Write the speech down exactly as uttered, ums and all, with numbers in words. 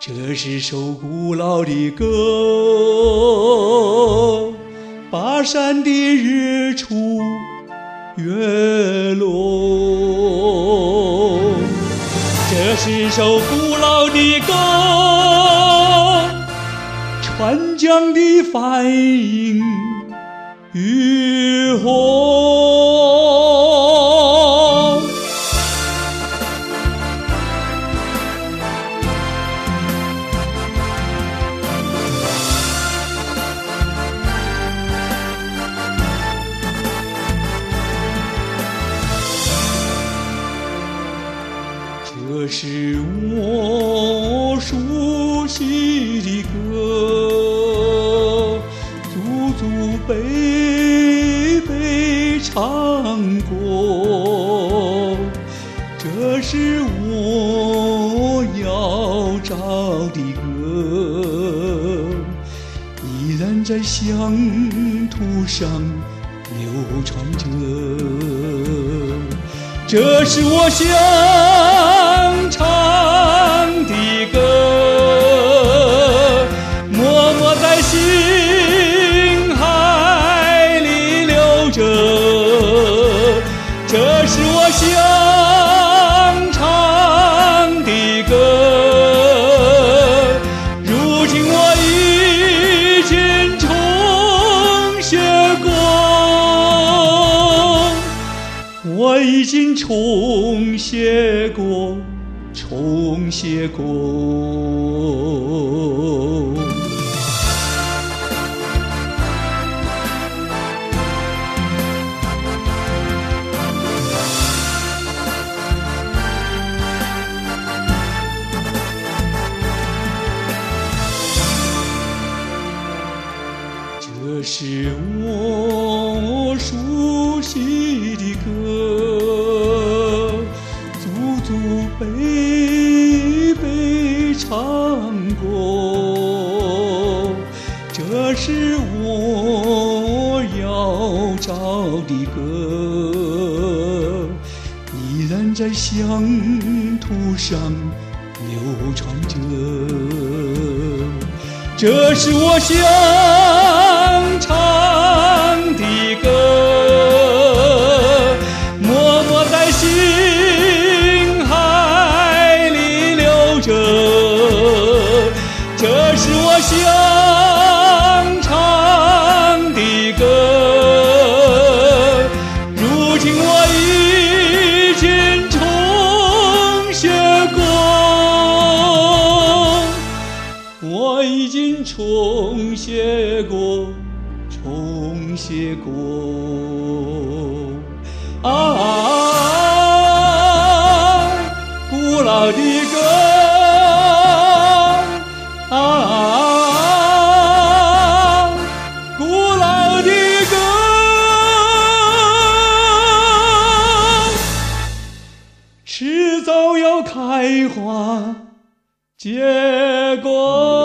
这是首古老的歌，巴山的日出月落。这是首古老的歌，川江的反映雨后。这是我熟悉的歌，祖祖辈辈唱过。这是我要找的歌，依然在乡土上流传着。这是我想唱的歌，默默在心海里流着。这是我想唱的歌，如今我已经重写过，我已经重写过，重写过。这是我熟悉的歌，祖祖辈辈唱过。这是我要找的歌，依然在乡土上流传着。这是我想唱的歌，默默在心海里流着。这是我想唱的歌，如今我已经重写过，我已经重写过，重写过。啊，古老的歌，啊，古老的歌，迟早要开花结果。